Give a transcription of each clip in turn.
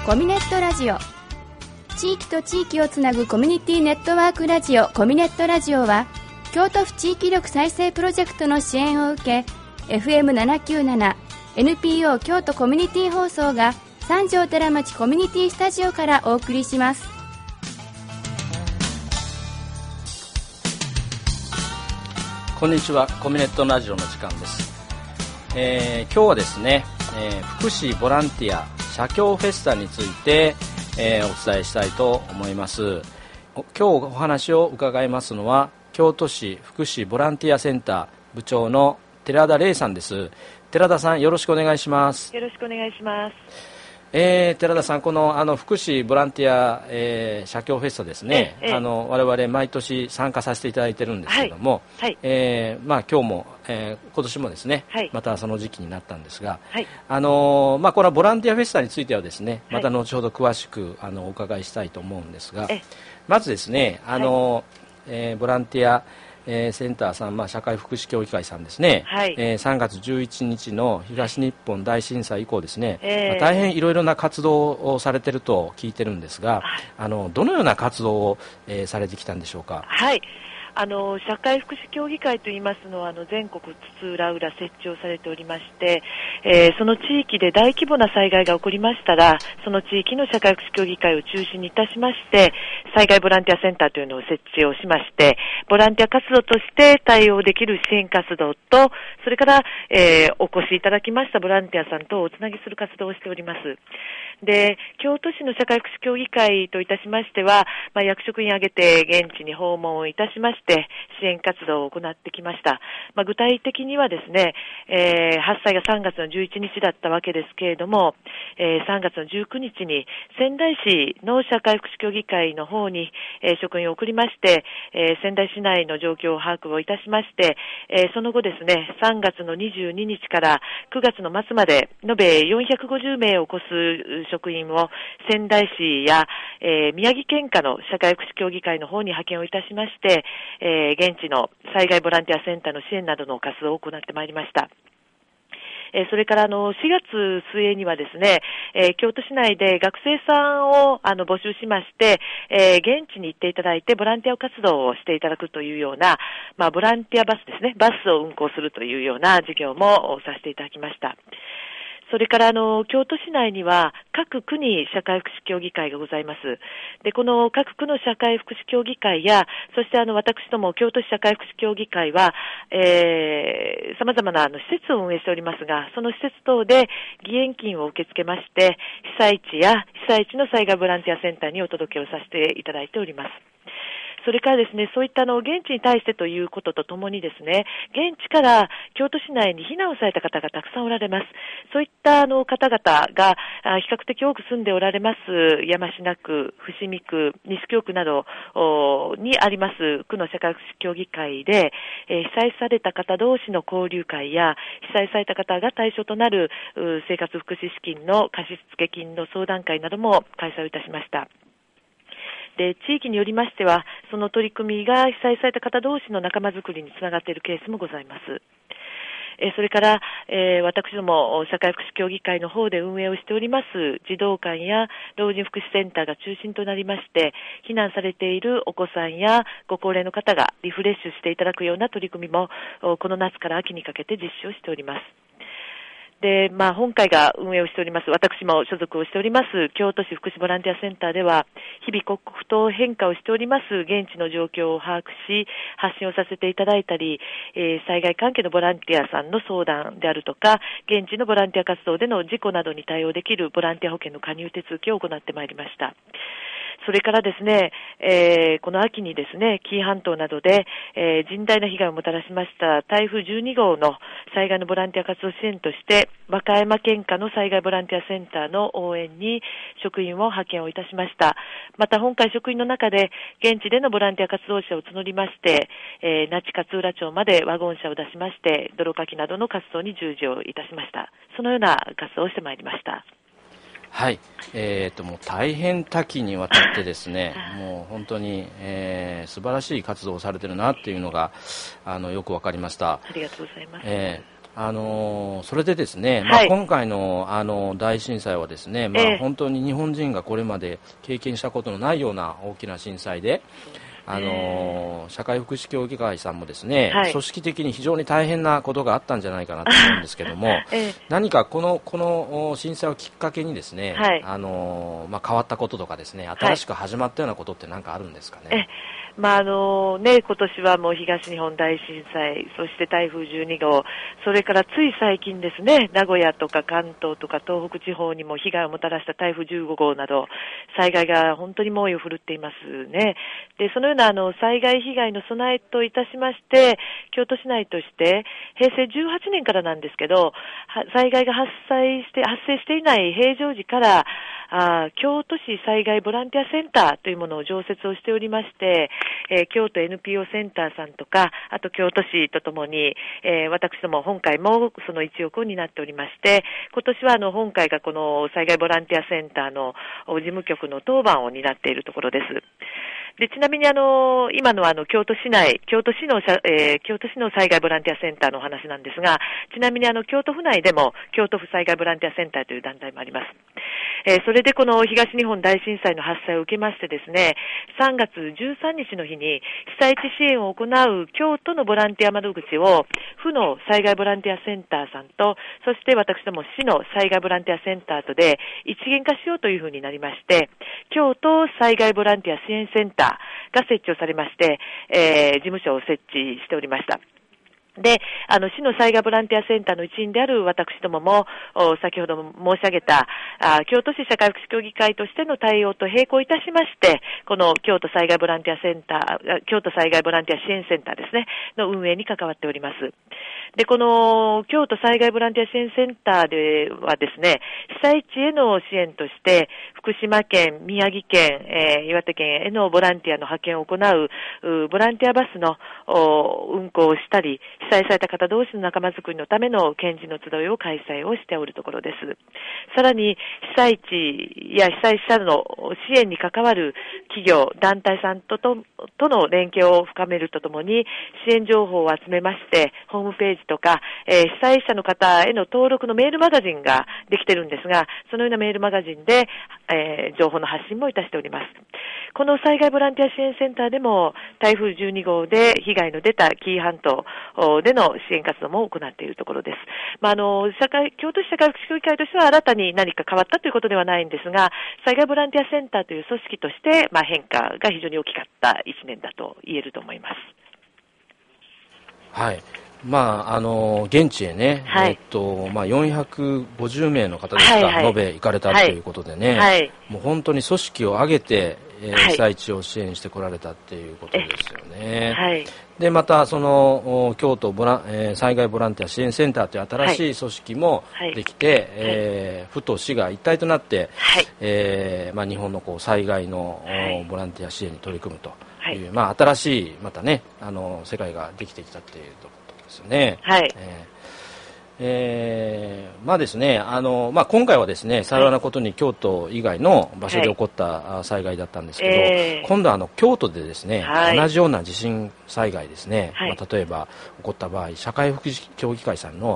コミネットラジオ、地域と地域をつなぐコミュニティネットワークラジオコミネットラジオは、京都府地域力再生プロジェクトの支援を受け FM797 NPO 京都コミュニティ放送が三条寺町コミュニティスタジオからお送りします。 こんにちは。コミネットラジオの時間です。今日はですね、福祉ボランティア社協フェスタについて、お伝えしたいと思います。今日お話を伺いますのは、京都市福祉ボランティアセンター部長の寺田玲さんです。寺田さん、よろしくお願いします。 よろしくお願いします。 寺田さん、この福祉ボランティア、社協フェスタですね、我々毎年参加させていただいてるんですけども、今日も、今年もですね、またその時期になったんですが、このボランティアフェスタについてはですね、また後ほど詳しくお伺いしたいと思うんですが、まずですね、ボランティアセンターさん、社会福祉協議会さんですね、3月11日の東日本大震災以降ですね、大変いろいろな活動をされていると聞いてるんですが、どのような活動を、されてきたんでしょうか。 社会福祉協議会といいますのは全国津々浦々設置をされておりまして、その地域で大規模な災害が起こりましたら、その地域の社会福祉協議会を中心にいたしまして、災害ボランティアセンターというのを設置をしまして、ボランティア活動として対応できる支援活動と、それから、お越しいただきましたボランティアさんとおつなぎする活動をしております。で、京都市の社会福祉協議会といたしましては、役職員挙げて現地に訪問をいたしまして支援活動を行ってきました。具体的にはですね、発災が3月の11日だったわけですけれども、3月の19日に仙台市の社会福祉協議会の方に、職員を送りまして、仙台市内の状況を把握をいたしまして、その後ですね、3月の22日から9月の末まで延べ450名を超す職員を仙台市や、宮城県下の社会福祉協議会の方に派遣をいたしまして、現地の災害ボランティアセンターの支援などの活動を行ってまいりました。それから4月末にはですね、京都市内で学生さんを募集しまして、現地に行っていただいてボランティア活動をしていただくというような、ボランティアバスですね、バスを運行するというような事業もさせていただきました。それから京都市内には各区に社会福祉協議会がございます。で、この各区の社会福祉協議会や、そして私ども京都市社会福祉協議会は、様々な施設を運営しておりますが、その施設等で義援金を受け付けまして、被災地や被災地の災害ボランティアセンターにお届けをさせていただいております。それからですね、そういった現地に対してということとともにですね、現地から京都市内に避難をされた方がたくさんおられます。そういった方々が比較的多く住んでおられます山科区、伏見区、西京区などにあります区の社会福祉協議会で、被災された方同士の交流会や、被災された方が対象となる生活福祉資金の貸付金の相談会なども開催いたしました。で、地域によりましては、その取り組みが被災された方同士の仲間づくりにつながっているケースもございます。それから、私ども社会福祉協議会の方で運営をしております児童館や老人福祉センターが中心となりまして、避難されているお子さんやご高齢の方がリフレッシュしていただくような取り組みもこの夏から秋にかけて実施をしております。で、本会が運営をしております、私も所属をしております京都市福祉ボランティアセンターでは、日々刻々と変化をしております現地の状況を把握し、発信をさせていただいたり、災害関係のボランティアさんの相談であるとか、現地のボランティア活動での事故などに対応できるボランティア保険の加入手続きを行ってまいりました。それからですね、この秋にですね、紀伊半島などで、甚大な被害をもたらしました台風12号の災害のボランティア活動支援として、和歌山県下の災害ボランティアセンターの応援に職員を派遣をいたしました。また本会職員の中で現地でのボランティア活動者を募りまして、那智勝浦町までワゴン車を出しまして、泥かきなどの活動に従事をいたしました。そのような活動をしてまいりました。 はい、もう大変多岐にわたってですねもう本当に、素晴らしい活動をされてるなっていうのがよくわかりました。 ありがとうございます。 それでですね、今回の大震災はですね、本当に日本人がこれまで経験したことのないような大きな震災で、社会福祉協議会さんもですね、組織的に非常に大変なことがあったんじゃないかなと思うんですけども、何かこの震災をきっかけにですね、変わったこととかですね、新しく始まったようなことって何かあるんですかね。 今年はもう東日本大震災、そして台風12号、それからつい最近ですね、名古屋とか関東とか東北地方にも被害をもたらした台風15号など、災害が本当に猛威を振るっていますね。で、そのような災害被害の備えといたしまして、京都市内として平成18年からなんですけど、災害が発生していない平常時から、京都市災害ボランティアセンターというものを常設をしておりまして、京都 NPO センターさんとか、あと京都市とともに、私ども本会もその一翼を担っておりまして、今年は本会がこの災害ボランティアセンターの事務局の当番を担っているところです。で、ちなみに今の京都市の災害ボランティアセンターのお話なんですが、ちなみに京都府内でも京都府災害ボランティアセンターという団体もあります。それでこの東日本大震災の発災を受けましてですね、3月13日の日に被災地支援を行う京都のボランティア窓口を府の災害ボランティアセンターさんと、そして私ども市の災害ボランティアセンターとで一元化しようというふうになりまして、京都災害ボランティア支援センターが設置をされまして、事務所を設置しておりました。で、市の災害ボランティアセンターの一員である私どもも、先ほども申し上げた、京都市社会福祉協議会としての対応と並行いたしまして、この京都災害ボランティアセンター、京都災害ボランティア支援センターですね、の運営に関わっております。で、この京都災害ボランティア支援センターではですね、被災地への支援として、福島県、宮城県、岩手県へのボランティアの派遣を行う、ボランティアバスの運行をしたり、被災された方同士の仲間づくりのための検事の集いを開催をしておるところです。さらに、被災地や被災者の支援に関わる企業、団体さんとの連携を深めるとともに、支援情報を集めまして、ホームページとか、被災者の方への登録のメールマガジンができてるんですが、そのようなメールマガジンで、情報の発信もいたしております。この災害ボランティア支援センターでも、台風12号で被害の出た紀伊半島での支援活動も行っているところです。京都市社会福祉協議会としては新たに何か変わったということではないんですが、災害ボランティアセンターという組織として、変化が非常に大きかった1年だと言えると思います。 はい。現地へね、450名の方ですか、延べ行かれたということでね、もう本当に組織を挙げて、被災地を支援してこられたっていうことですよね。で、また、その、京都災害ボランティア支援センターという新しい組織もできて、府と市が一体となって、日本の災害のボランティア支援に取り組むという、新しい、またね、世界ができてきたっていうところですよね。ですね、今回はですね、幸いなことに京都以外の場所で起こった災害だったんですけど、今度は京都でですね、同じような地震災害ですね、例えば起こった場合、社会福祉協議会さんの、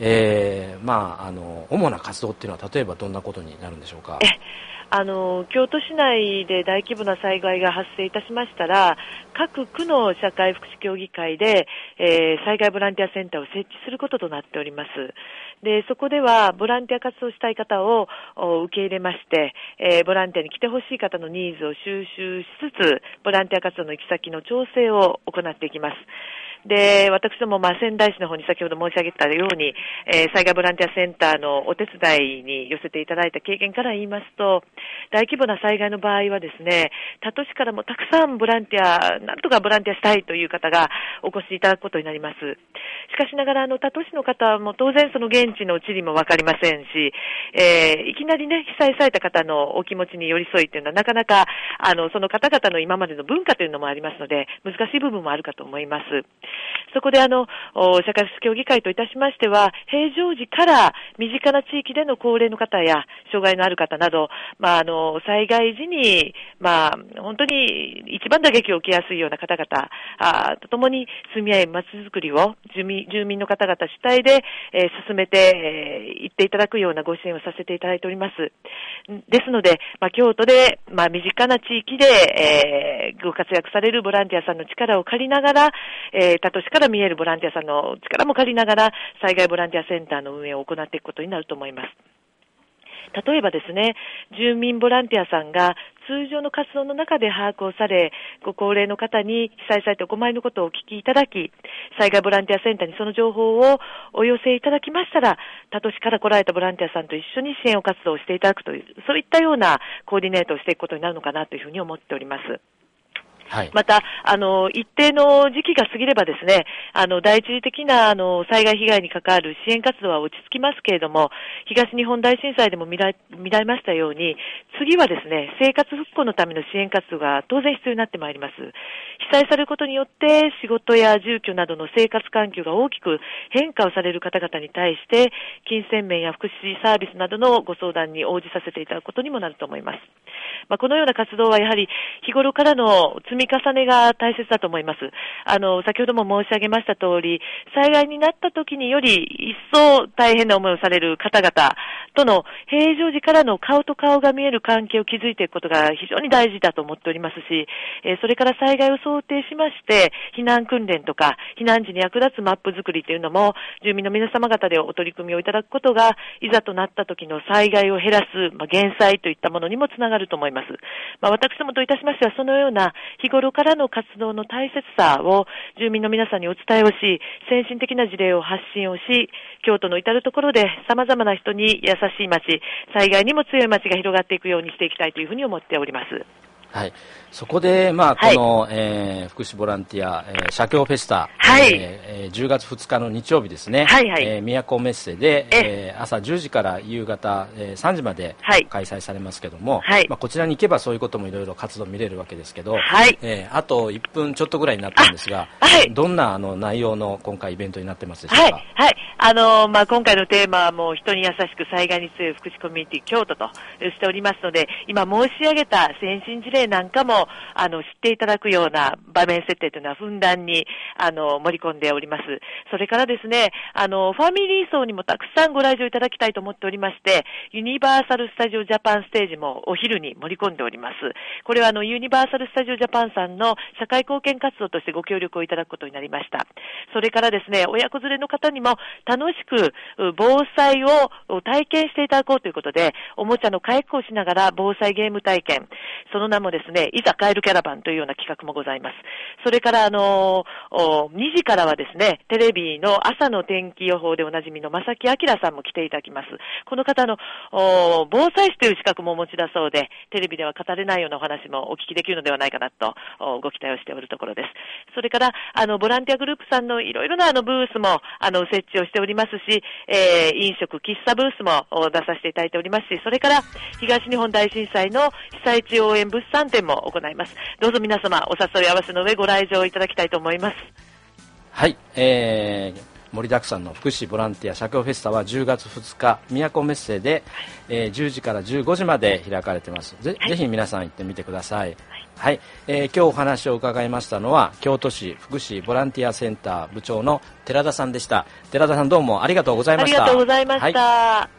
主な活動っていうのは例えばどんなことになるんでしょうか。 京都市内で大規模な災害が発生いたしましたら、各区の社会福祉協議会で、災害ボランティアセンターを設置することとなっております。で、そこではボランティア活動したい方を受け入れまして、ボランティアに来てほしい方のニーズを収集しつつ、ボランティア活動の行き先の調整を行っていきます。で、私ども仙台市の方に先ほど申し上げたように、災害ボランティアセンターのお手伝いに寄せていただいた経験から言いますと、大規模な災害の場合はですね、他都市からもたくさんなんとかボランティアしたいという方がお越しいただくことになります。しかしながら他都市の方も当然その現地の地理もわかりませんし、いきなりね、被災された方のお気持ちに寄り添いというのはなかなかその方々の今までの文化というのもありますので、難しい部分もあるかと思います。 そこで社会福祉協議会といたしましては、平常時から身近な地域での高齢の方や障害のある方など、災害時に、本当に一番打撃を受けやすいような方々とともに住み合い、まちづくりを住民の方々主体で、進めていっていただくようなご支援をさせていただいております。ですので、京都で、身近な地域で、ご活躍されるボランティアさんの力を借りながら、他都市から見えるボランティアさんの力も借りながら、災害ボランティアセンターの運営を行っていくことになると思います。例えばですね、住民ボランティアさんが通常の活動の中で把握をされ、ご高齢の方に被災されてお困りのことをお聞きいただき、災害ボランティアセンターにその情報をお寄せいただきましたら、他都市から来られたボランティアさんと一緒に支援活動をしていただくという、そういったようなコーディネートをしていくことになるのかなというふうに思っております。はい、また、一定の時期が過ぎればですね、第一次的な、災害被害に関わる支援活動は落ち着きますけれども、東日本大震災でも見られましたように、次はですね、生活復興のための支援活動が当然必要になってまいります。被災されることによって、仕事や住居などの生活環境が大きく変化をされる方々に対して、金銭面や福祉サービスなどのご相談に応じさせていただくことにもなると思います。このような活動はやはり日頃からの積み重ねが大切だと思います。先ほども申し上げました通り、災害になった時により一層大変な思いをされる方々との平常時からの顔と顔が見える関係を築いていくことが非常に大事だと思っておりますし、それから災害を想定しまして、避難訓練とか避難時に役立つマップ作りというのも、住民の皆様方でお取り組みをいただくことが、いざとなった時の災害を減らす、減災といったものにもつながると思います。私どもといたしましては、そのような日頃からの活動の大切さを住民の皆さんにお伝えをし、先進的な事例を発信をし、京都の至るところで様々な人に優しい街、災害にも強い街が広がっていくようにしていきたいというふうに思っております。 はい、そこで、この、福祉ボランティア、社協フェスタ、10月2日の日曜日ですね、都メッセで、朝10時から夕方、3時まで開催されますけども、こちらに行けばそういうこともいろいろ活動見れるわけですけど、あと1分ちょっとぐらいになったんですが、どんな内容の今回イベントになってますでしょうか。 今回のテーマはもう人に優しく災害に強い福祉コミュニティ京都としておりますので、今申し上げた先進事例なんかも知っていただくような場面設定というのはふんだんに盛り込んでおります。それからですね、ファミリー層にもたくさんご来場いただきたいと思っておりまして、ユニバーサルスタジオジャパンステージもお昼に盛り込んでおります。これはユニバーサルスタジオジャパンさんの社会貢献活動としてご協力をいただくことになりました。それからですね、親子連れの方にも楽しく防災を体験していただこうということで、おもちゃの回復をしながら防災ゲーム体験、その名もですね、いざ帰るキャラバンというような企画もございます。それから2時からはですね、テレビの朝の天気予報でおなじみの正木明さんも来ていただきます。この方の防災士という資格もお持ちだそうで、テレビでは語れないようなお話もお聞きできるのではないかなとご期待をしておるところです。それからボランティアグループさんのいろいろなブースも設置をしておりますし、飲食喫茶ブースも出させていただいておりますし、それから東日本大震災の被災地応援物産展も行います。どうぞ皆様お誘い合わせの上ご来場いただきたいと思います。 はい、盛りだくさんの福祉ボランティア社協フェスタは10月2日都メッセで、10時から15時まで開かれています。ぜひ皆さん行ってみてください。今日お話を伺いましたのは京都市福祉ボランティアセンター部長の寺田さんでした。寺田さん、どうもありがとうございました。 ありがとうございました。